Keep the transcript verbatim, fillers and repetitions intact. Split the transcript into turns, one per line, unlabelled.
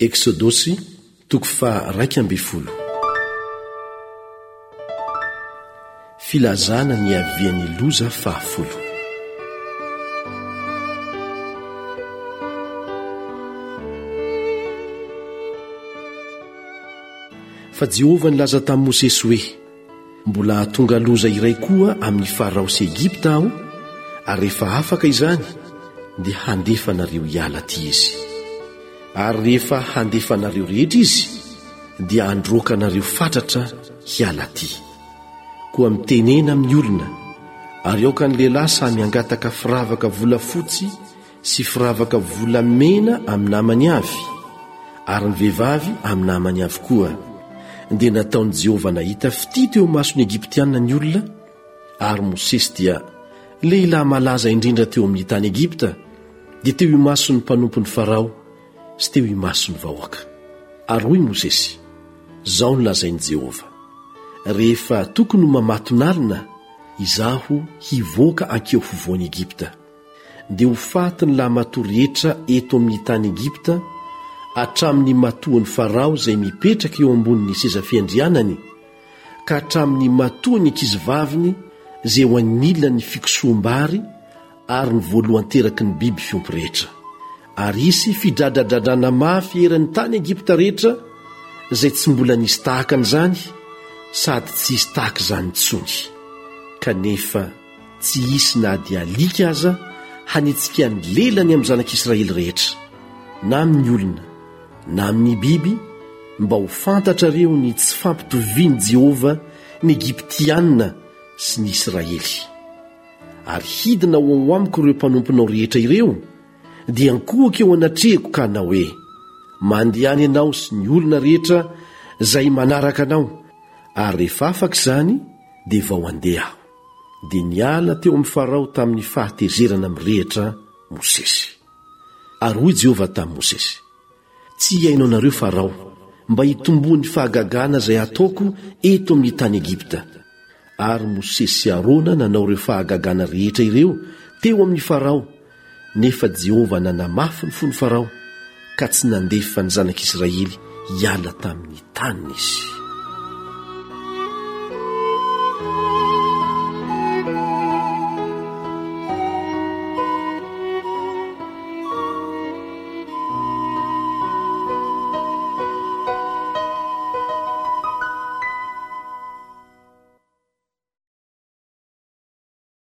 Eksodosy toko fa raika amby folo. Filazana ny avian'ny loza fahafolo. Fa Jehovah nilaza tamin'i Mosesy hoe: mbola tonga loza iray koa amin'ny Farao sy Egipta aho, ary rehefa afaka izany dia handefanareo hiala aty izy. Ary rehefa handefanareo rehetra izy dia androakanareo fatratra hiala aty. Koa mitenena amin'ny olona, ary aoka ny lehilahy samy angataka firavaka volafotsy sy firavaka volamena amin'ny namany avy, ary ny vehivavy amin'ny namany avy koa. Dia nataon'i Jehovah nahita fity teo mason'ny Egiptiana ny olona, ary Mosesy dia lehilahy malaza indrindra teo amin'ny tany Egipta, dia teo imason'ny mpanompon'ny Farao sy teo imason'ny vahoaka. Ary hoy Mosesy: zao no lazain'i Jehovah: rehefa tokony mamatonalina izaho hivoaka ankeo fovoan'i Egipta, dia ho faty ny lahy matoa rehetra eto amin'ny tany Egipta hatramin'ny matoan'ny Farao izay mipetraka eo ambonin'ny seza fiandrianany, ka hatramin'ny matoan'ny ankizivaviny izay ho anilany fikosoam-bary ary ny voalohanteraky ny biby fiompy rehetra. Ary isy fidradradradrana mafy eran'ny tany Egipta rehetra izay tsy mbola nisy tahaka an'izany, sady tsy hisy tahaka izany intsony. Kanefa tsy hisy na dia alika aza hanitsika ny lelany amin'ny zanak'Israely rehetra, na amin'ny olona na amin'ny biby, mba ho fantatrareo ny tsy fampitoviany Jehovah ny Egiptianina sy ny Israely. Ary hidina ho ao amiko ireo mpanomponao rehetra ireo, dia ankohako eo anatrehako ka na hoe: mandehany ianao sy ny olona rehetra izay manaraka anao. Ary rehefa afaka izany dia vao handeha aho. Dia niala teo amin'ny Farao tamin'ny fahatezerana mirehitra Mosesy. Ary hoy Jehovah tamin'i Mosesy: tsy hainao nareo Farao, mba hitomboa ny fahagagana izay ataoko eto amin'ny tany Egipta. Ary Mosesy sy Arona nanao ireo fahagagana rehetra ireo teo amin'ny Farao, nefa Jehovah nanamafy ny fon'ny Farao, ka tsy nandefa ny zanak'Israely hiala tamin'ny taniny izy.